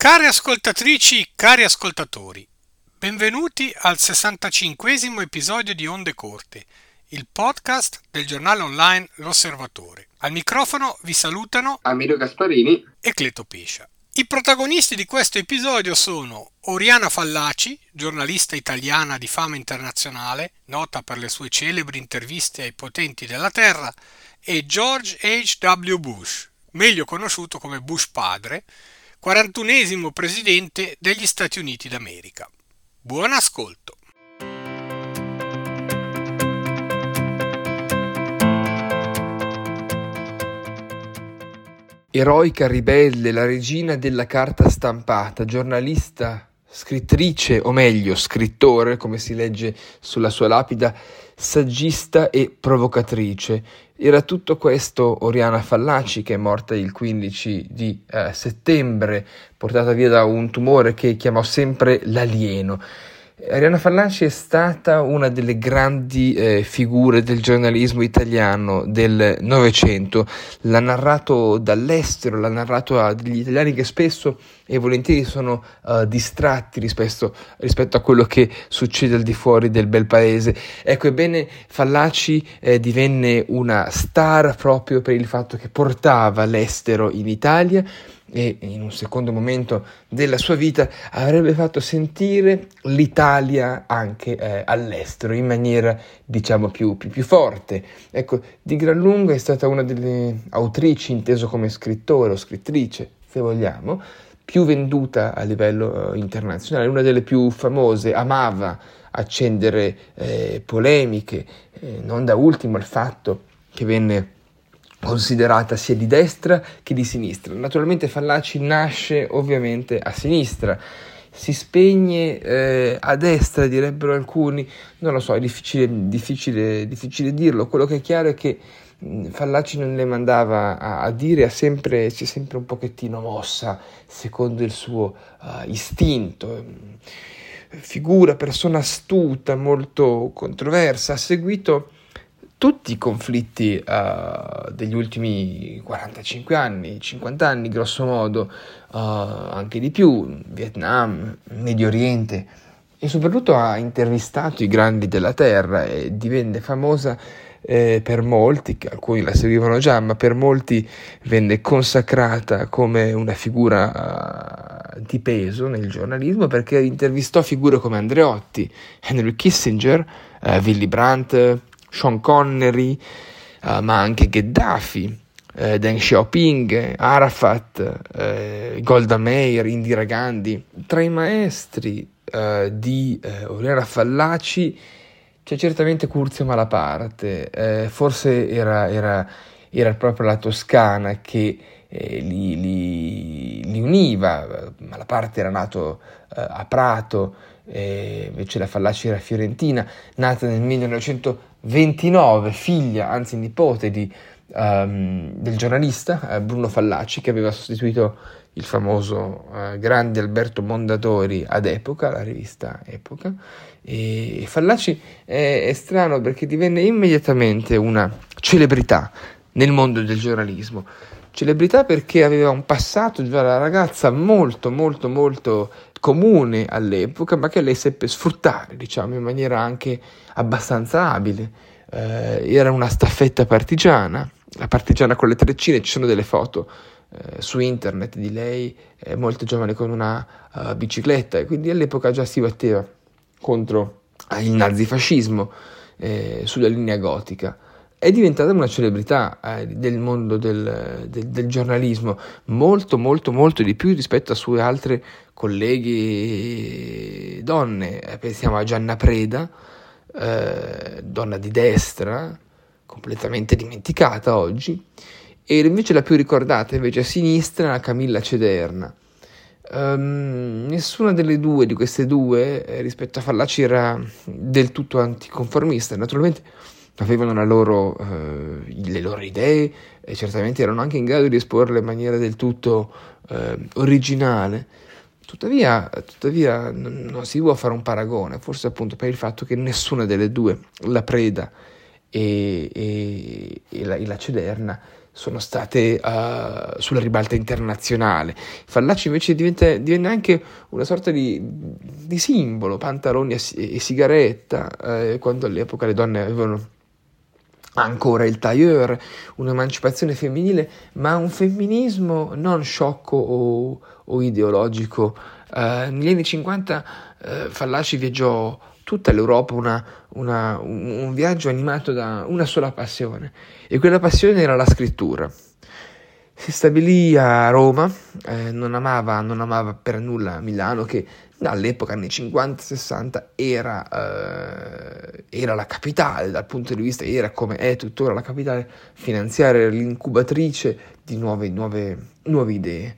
Care ascoltatrici, cari ascoltatori, benvenuti al 65esimo episodio di Onde Corte, il podcast del giornale online L'Osservatore. Al microfono vi salutano Amiro Gasparini e Cleto Pescia. I protagonisti di questo episodio sono Oriana Fallaci, giornalista italiana di fama internazionale, nota per le sue celebri interviste ai potenti della terra, e George H.W. Bush, meglio conosciuto come Bush padre, 41esimo presidente degli Stati Uniti d'America. Buon ascolto! Eroica ribelle, la regina della carta stampata, giornalista, scrittrice, o meglio scrittore, come si legge sulla sua lapida, saggista e provocatrice. Era tutto questo Oriana Fallaci, che è morta il 15 di settembre, portata via da un tumore che chiamò sempre l'alieno. Oriana Fallaci è stata una delle grandi figure del giornalismo italiano del Novecento. L'ha narrato dall'estero, l'ha narrato a degli italiani che spesso e volentieri sono distratti rispetto a quello che succede al di fuori del bel paese. Ecco, ebbene, Fallaci divenne una star proprio per il fatto che portava l'estero in Italia, e in un secondo momento della sua vita avrebbe fatto sentire l'Italia anche all'estero in maniera, diciamo, più forte. Ecco, di gran lunga è stata una delle autrici, inteso come scrittore o scrittrice, se vogliamo, più venduta a livello internazionale, una delle più famose. Amava accendere polemiche, non da ultimo il fatto che venne considerata sia di destra che di sinistra. Naturalmente Fallaci nasce ovviamente a sinistra, si spegne a destra, direbbero alcuni, non lo so, è difficile dirlo. Quello che è chiaro è che Fallaci non le mandava a dire, si è sempre un pochettino mossa secondo il suo istinto. Figura, persona astuta, molto controversa, ha seguito tutti i conflitti degli ultimi 45 anni, 50 anni grosso modo, anche di più, Vietnam, Medio Oriente, e soprattutto ha intervistato i grandi della terra e divenne famosa per molti, che alcuni la seguivano già, ma per molti venne consacrata come una figura di peso nel giornalismo, perché intervistò figure come Andreotti, Henry Kissinger, Willy Brandt, Sean Connery, ma anche Gheddafi, Deng Xiaoping, Arafat, Golda Meir, Indira Gandhi. Tra i maestri di Oriana Fallaci c'è certamente Curzio Malaparte. Forse era proprio la Toscana che li univa. Malaparte era nato a Prato, invece la Fallaci era fiorentina, nata nel 1929, figlia, anzi nipote del giornalista Bruno Fallaci, che aveva sostituito il famoso grande Alberto Mondadori ad Epoca, la rivista Epoca. E Fallaci è strano perché divenne immediatamente una celebrità nel mondo del giornalismo. Celebrità perché aveva un passato già da ragazza molto comune all'epoca, ma che lei seppe sfruttare, diciamo, in maniera anche abbastanza abile. Era una staffetta partigiana, la partigiana con le treccine. Ci sono delle foto su internet di lei molto giovane con una bicicletta, e quindi all'epoca già si batteva contro il nazifascismo sulla linea gotica. È diventata una celebrità del mondo del giornalismo, molto di più rispetto a sue altre colleghe donne. Pensiamo a Gianna Preda, donna di destra, completamente dimenticata oggi, e invece la più ricordata invece a sinistra, Camilla Cederna. Nessuna di queste due rispetto a Fallaci era del tutto anticonformista. Naturalmente avevano le loro idee e certamente erano anche in grado di esporle in maniera del tutto originale. Tuttavia non si può fare un paragone, forse appunto per il fatto che nessuna delle due, la Preda e la Cederna, sono state sulla ribalta internazionale. Fallaci invece divenne anche una sorta di simbolo, pantaloni e sigaretta, quando all'epoca le donne avevano ancora il tailleur, un'emancipazione femminile, ma un femminismo non sciocco o ideologico. Negli anni 50 Fallaci viaggiò tutta l'Europa, un viaggio animato da una sola passione, e quella passione era la scrittura. Si stabilì a Roma, non amava per nulla Milano, che all'epoca, nei 50-60, era la capitale dal punto di vista, era come è tuttora la capitale finanziaria, era l'incubatrice di nuove idee.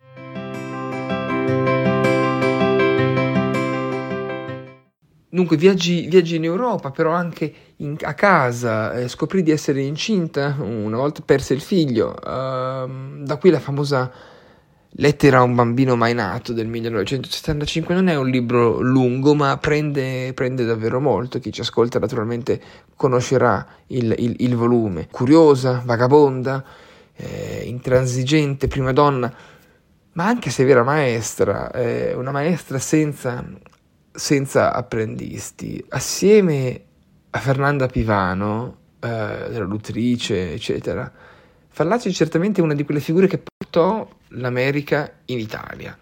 Dunque viaggi in Europa, però anche a casa, scoprì di essere incinta, una volta perse il figlio, da qui la famosa Lettera a un bambino mai nato del 1975. Non è un libro lungo, ma prende davvero molto. Chi ci ascolta naturalmente conoscerà il volume. Curiosa, vagabonda, intransigente, prima donna, ma anche severa maestra, una maestra senza apprendisti. Assieme a Fernanda Pivano, traduttrice, eccetera, Fallaci è certamente una di quelle figure che portò l'America in Italia,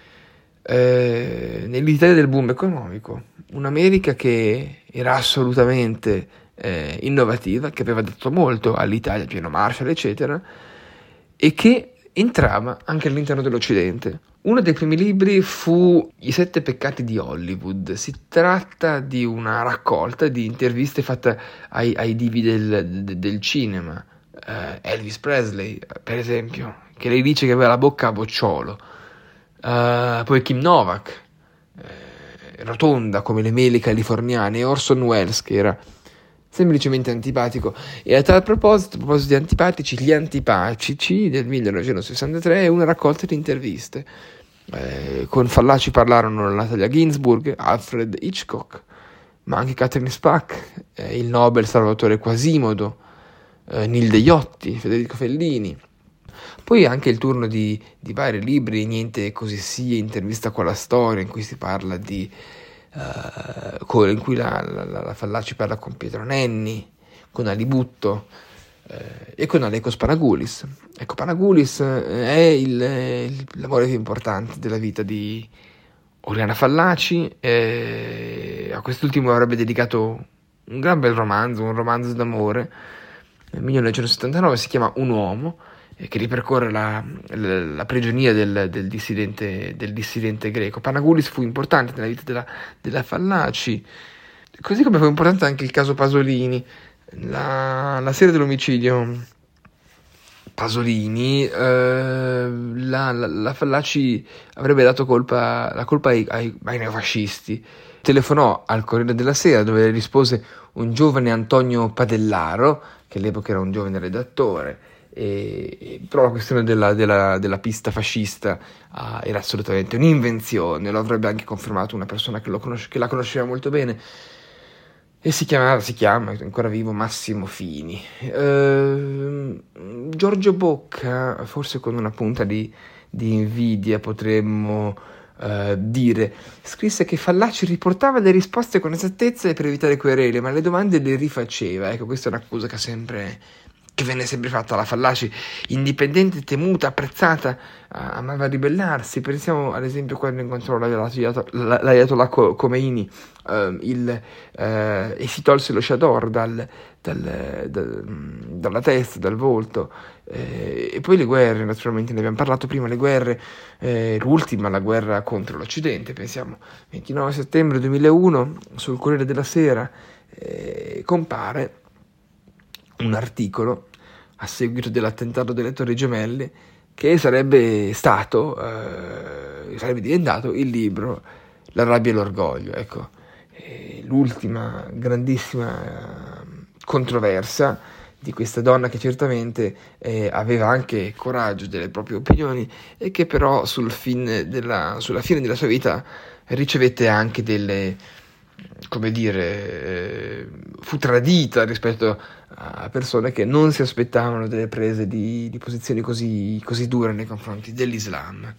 nell'Italia del boom economico, un'America che era assolutamente innovativa, che aveva dato molto all'Italia, pieno Marshall, eccetera, e che entrava anche all'interno dell'Occidente. Uno dei primi libri fu I 7 peccati di Hollywood. Si tratta di una raccolta di interviste fatte ai divi del cinema. Elvis Presley, per esempio, che lei dice che aveva la bocca a bocciolo. Poi Kim Novak, rotonda come le mele californiane, e Orson Welles, che era semplicemente antipatico. E a tal proposito di antipatici, Gli Antipatici del 1963 è una raccolta di interviste. Con Fallaci parlarono Natalia Ginzburg, Alfred Hitchcock, ma anche Catherine Spack, il Nobel Salvatore Quasimodo, Nilde Iotti, Federico Fellini. Poi anche il turno di vari libri, Niente così sia, Intervista con la storia, in cui si parla in cui la Fallaci parla con Pietro Nenni, con Alibutto e con Alekos Panagoulis. Ecco, Panagoulis è l'amore più importante della vita di Oriana Fallaci, a quest'ultimo avrebbe dedicato un gran bel romanzo, un romanzo d'amore, nel 1979, si chiama Un uomo, che ripercorre la prigionia del dissidente greco. Panagoulis fu importante nella vita della Fallaci, così come fu importante anche il caso Pasolini. La sera dell'omicidio Pasolini, la Fallaci avrebbe dato la colpa ai neofascisti. Telefonò al Corriere della Sera, dove rispose un giovane Antonio Padellaro, che all'epoca era un giovane redattore, però la questione della pista fascista era assolutamente un'invenzione. Lo avrebbe anche confermato una persona che la conosceva molto bene, e si chiama ancora vivo Massimo Fini. Giorgio Bocca, forse con una punta di invidia potremmo dire, scrisse che Fallaci riportava le risposte con esattezza e per evitare querele, ma le domande le rifaceva. Ecco, questa è un'accusa che venne sempre fatta alla Fallaci. Indipendente, temuta, apprezzata, amava ribellarsi. Pensiamo ad esempio quando incontrò l'Ayatollah Khomeini, e si tolse lo chador dalla testa, dal volto. E poi le guerre, naturalmente ne abbiamo parlato prima, le guerre, l'ultima, la guerra contro l'Occidente. Pensiamo 29 settembre 2001, sul Corriere della Sera compare un articolo a seguito dell'attentato delle Torri Gemelle, che sarebbe diventato il libro La rabbia e l'orgoglio. Ecco, l'ultima grandissima controversia di questa donna, che certamente aveva anche coraggio delle proprie opinioni, e che però sulla fine della sua vita ricevette anche come dire, fu tradita rispetto a persone che non si aspettavano delle prese di posizioni così dure nei confronti dell'Islam.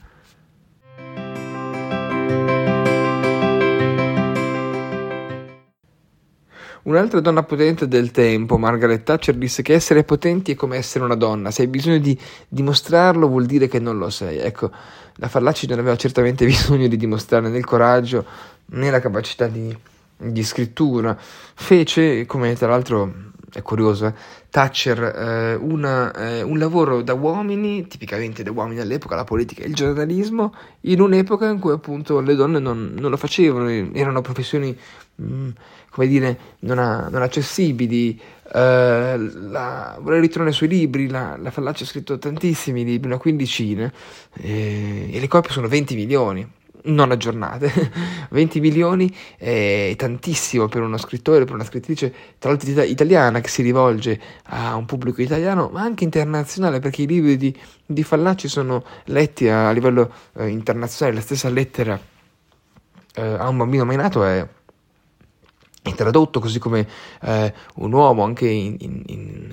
Un'altra donna potente del tempo, Margaret Thatcher, disse che essere potenti è come essere una donna, se hai bisogno di dimostrarlo vuol dire che non lo sei. Ecco, la Fallaci non aveva certamente bisogno di dimostrare né il coraggio né la capacità di scrittura. Fece, come tra l'altro è curioso, Thatcher, un lavoro da uomini, tipicamente da uomini all'epoca, la politica e il giornalismo, in un'epoca in cui appunto le donne non lo facevano, erano professioni come dire, non accessibili. Vorrei ritornare sui libri. La Fallaci ha scritto tantissimi libri, una quindicina, e le copie sono 20 milioni, non aggiornate. 20 milioni è tantissimo per uno scrittore, per una scrittrice, tra l'altro italiana, che si rivolge a un pubblico italiano, ma anche internazionale, perché i libri di Fallaci sono letti a livello internazionale. La stessa lettera a un bambino mai nato è tradotto, così come un uomo, anche in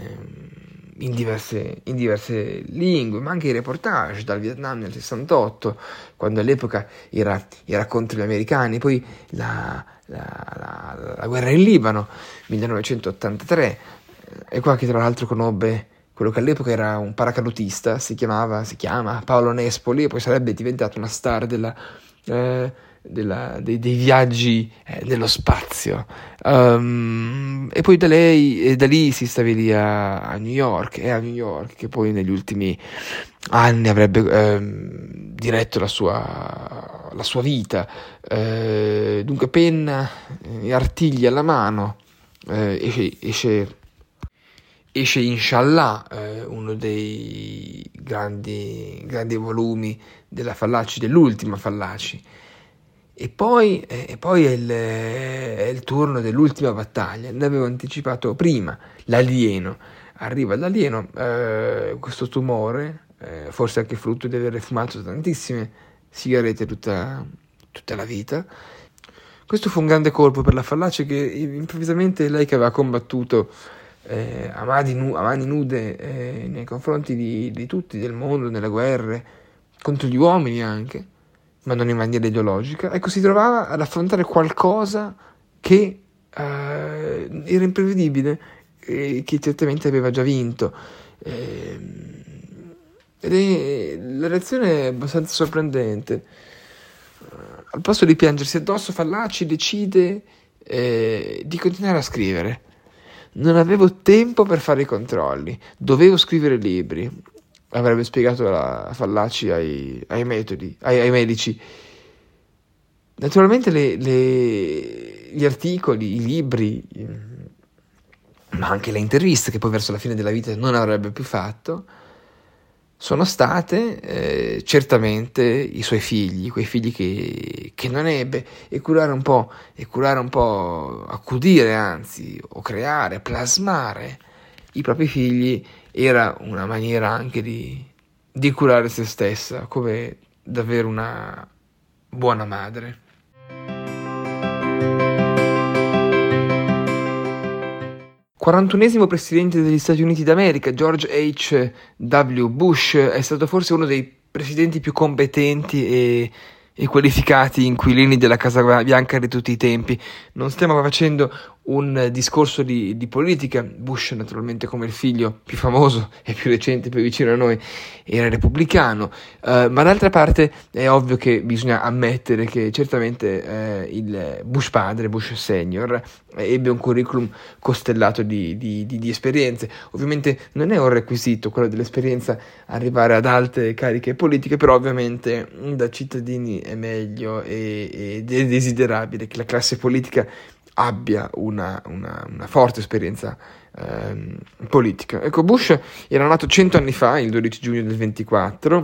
diverse lingue, ma anche i reportage dal Vietnam nel 68, quando all'epoca era contro gli americani, poi la guerra in Libano, 1983, e qua che tra l'altro conobbe quello che all'epoca era un paracadutista, si chiama Paolo Nespoli, e poi sarebbe diventato una star dei viaggi nello spazio, e poi da lì si stabilì a New York, e a New York che poi negli ultimi anni avrebbe diretto la sua vita. Dunque penna e artigli alla mano, esce Inshallah, uno dei grandi volumi della Fallaci, dell'ultima Fallaci. E poi è il turno dell'ultima battaglia. Ne avevo anticipato prima, l'alieno. Arriva l'alieno, questo tumore, forse anche frutto di aver fumato tantissime sigarette tutta la vita. Questo fu un grande colpo per la Fallaci, che improvvisamente, lei che aveva combattuto a mani nude nei confronti di tutti, del mondo, nelle guerre, contro gli uomini anche, ma non in maniera ideologica, ecco, si trovava ad affrontare qualcosa che era imprevedibile e che certamente aveva già vinto. La reazione è abbastanza sorprendente. Al posto di piangersi addosso, Fallaci decide di continuare a scrivere. Non avevo tempo per fare i controlli, dovevo scrivere libri, avrebbe spiegato la Fallaci ai medici. Naturalmente gli articoli, i libri, ma anche le interviste, che poi verso la fine della vita non avrebbe più fatto, sono state certamente i suoi figli, quei figli che non ebbe, e curare un po', accudire anzi, o creare, plasmare i propri figli era una maniera anche di curare se stessa, come davvero una buona madre. Quarantunesimo presidente degli Stati Uniti d'America, George H.W. Bush, è stato forse uno dei presidenti più competenti e qualificati inquilini della Casa Bianca di tutti i tempi. Non stiamo facendo un discorso di politica. Bush, naturalmente, come il figlio più famoso e più recente, più vicino a noi, era repubblicano, ma d'altra parte è ovvio che bisogna ammettere che certamente il Bush padre, Bush senior, ebbe un curriculum costellato di esperienze. Ovviamente non è un requisito quello dell'esperienza arrivare ad alte cariche politiche, però ovviamente da cittadini è meglio ed è desiderabile che la classe politica abbia una forte esperienza politica. Ecco, Bush era nato 100 anni fa, il 12 giugno del 24,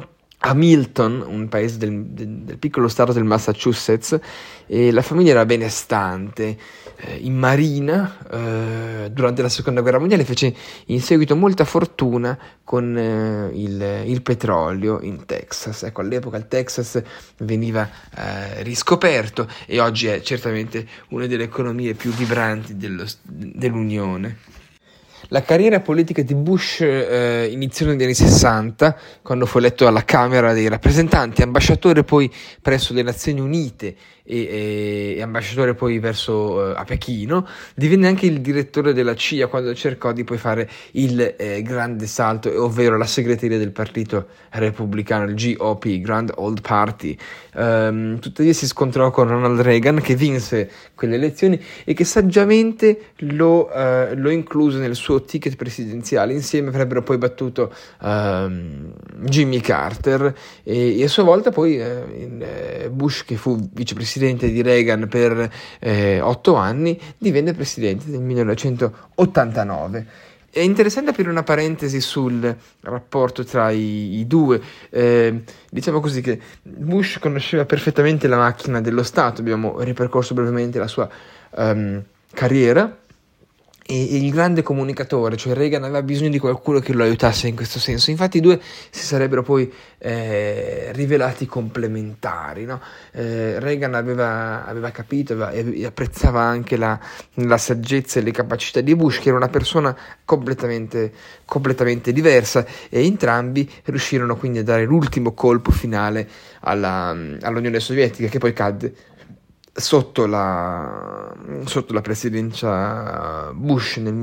a Milton, un paese del piccolo stato del Massachusetts, e la famiglia era benestante. In marina, durante la seconda guerra mondiale, fece in seguito molta fortuna con il petrolio in Texas. Ecco, all'epoca il Texas veniva riscoperto e oggi è certamente una delle economie più vibranti dell'Unione. La carriera politica di Bush iniziò negli anni 60, quando fu eletto alla Camera dei rappresentanti, ambasciatore poi presso le Nazioni Unite e ambasciatore poi verso a Pechino. Divenne anche il direttore della CIA quando cercò di poi fare il grande salto, ovvero la segreteria del partito repubblicano, il GOP, Grand Old Party. Tuttavia si scontrò con Ronald Reagan, che vinse quelle elezioni e che saggiamente lo incluse nel suo ticket presidenziale. Insieme avrebbero poi battuto Jimmy Carter e a sua volta poi Bush, che fu vicepresidente di Reagan per 8 anni, divenne presidente nel 1989. È interessante aprire una parentesi sul rapporto tra i due. Diciamo così che Bush conosceva perfettamente la macchina dello Stato. Abbiamo ripercorso brevemente la sua carriera. E il grande comunicatore, cioè Reagan, aveva bisogno di qualcuno che lo aiutasse in questo senso. Infatti i due si sarebbero poi rivelati complementari, no? Reagan aveva capito e apprezzava anche la saggezza e le capacità di Bush, che era una persona completamente diversa, e entrambi riuscirono quindi a dare l'ultimo colpo finale all'Unione Sovietica, che poi cadde sotto la presidenza Bush nel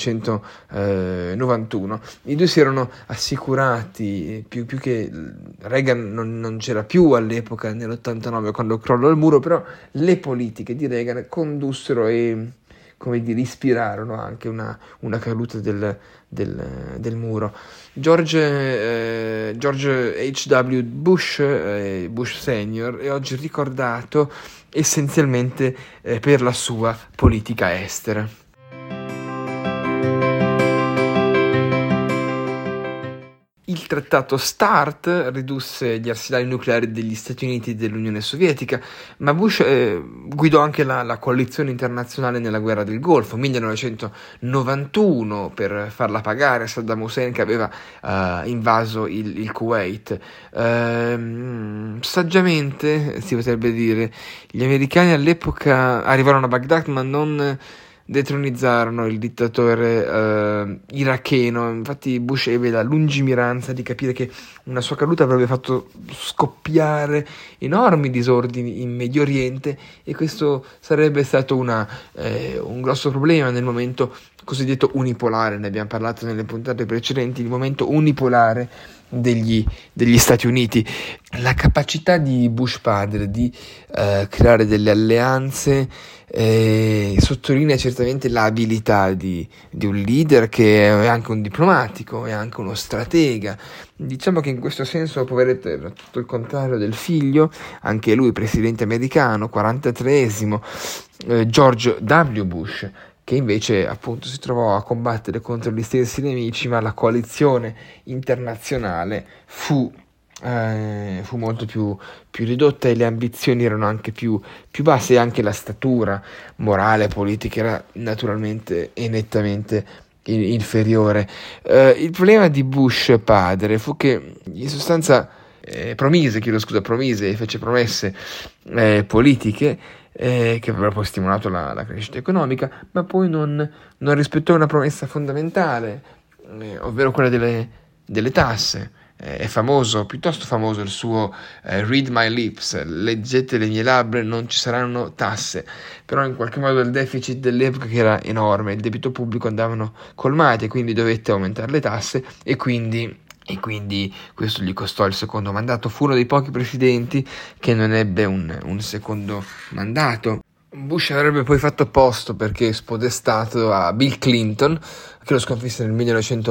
1991. I due si erano assicurati, più che Reagan non c'era più all'epoca nell'89 quando crollò il muro, però le politiche di Reagan condussero e, come dire, ispirarono anche una caduta del muro. George H.W. Bush, Bush Senior, è oggi ricordato essenzialmente per la sua politica estera. Il trattato START ridusse gli arsenali nucleari degli Stati Uniti e dell'Unione Sovietica, ma Bush guidò anche la coalizione internazionale nella guerra del Golfo, 1991, per farla pagare a Saddam Hussein, che aveva invaso il Kuwait. Saggiamente, si potrebbe dire, gli americani all'epoca arrivarono a Baghdad, ma non detronizzarono il dittatore iracheno. Infatti Bush ebbe la lungimiranza di capire che una sua caduta avrebbe fatto scoppiare enormi disordini in Medio Oriente, e questo sarebbe stato un grosso problema nel momento cosiddetto unipolare. Ne abbiamo parlato nelle puntate precedenti, il momento unipolare degli Stati Uniti. La capacità di Bush padre di creare delle alleanze sottolinea certamente l'abilità di un leader che è anche un diplomatico, è anche uno stratega. Diciamo che in questo senso, poveretto, era tutto il contrario del figlio, anche lui presidente americano, 43esimo, George W. Bush, che invece appunto si trovò a combattere contro gli stessi nemici, ma la coalizione internazionale fu molto più ridotta, e le ambizioni erano anche più basse, e anche la statura morale e politica era naturalmente e nettamente inferiore. Il problema di Bush padre fu che in sostanza promise e fece promesse politiche che avrebbero poi stimolato la crescita economica, ma poi non rispettò una promessa fondamentale, ovvero quella delle tasse. È piuttosto famoso il suo read my lips, leggete le mie labbra, non ci saranno tasse. Però in qualche modo il deficit dell'epoca, che era enorme, il debito pubblico andavano colmati, e quindi dovette aumentare le tasse, e quindi questo gli costò il secondo mandato. Fu uno dei pochi presidenti che non ebbe un secondo mandato. Bush avrebbe poi fatto opposto, perché spodestato a Bill Clinton, che lo sconfisse nel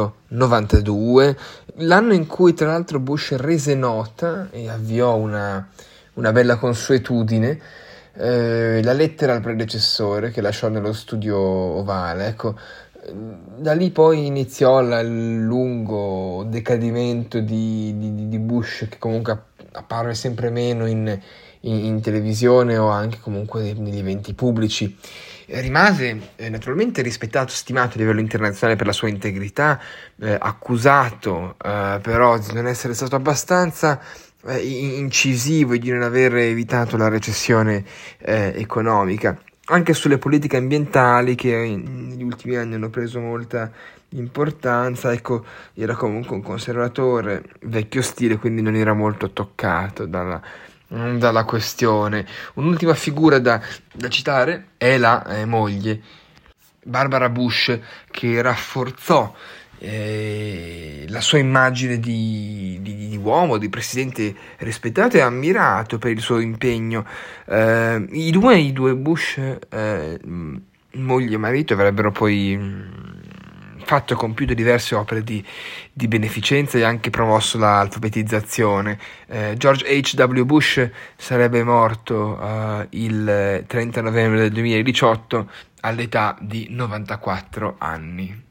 1992, l'anno in cui tra l'altro Bush rese nota e avviò una bella consuetudine, la lettera al predecessore che lasciò nello studio ovale. Ecco, Da lì poi iniziò il lungo decadimento di Bush, che comunque apparve sempre meno in televisione o anche comunque negli eventi pubblici. Rimase naturalmente rispettato, stimato a livello internazionale per la sua integrità, accusato però di non essere stato abbastanza incisivo e di non aver evitato la recessione economica. Anche sulle politiche ambientali, che negli ultimi anni hanno preso molta importanza, ecco, era comunque un conservatore vecchio stile, quindi non era molto toccato dalla questione. Un'ultima figura da citare è la moglie, Barbara Bush, che rafforzò la sua immagine di uomo, di presidente rispettato e ammirato per il suo impegno. I due Bush, moglie e marito, avrebbero poi fatto e compiuto diverse opere di beneficenza e anche promosso l'alfabetizzazione. George H.W. Bush sarebbe morto il 30 novembre del 2018 all'età di 94 anni.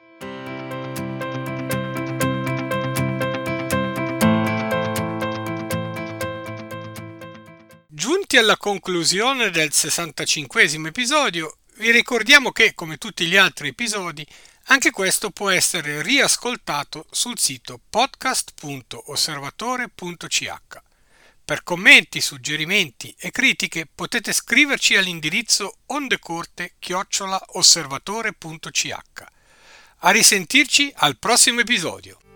Giunti alla conclusione del 65esimo episodio, vi ricordiamo che, come tutti gli altri episodi, anche questo può essere riascoltato sul sito podcast.osservatore.ch. Per commenti, suggerimenti e critiche potete scriverci all'indirizzo ondecorte@osservatore.ch. A risentirci al prossimo episodio.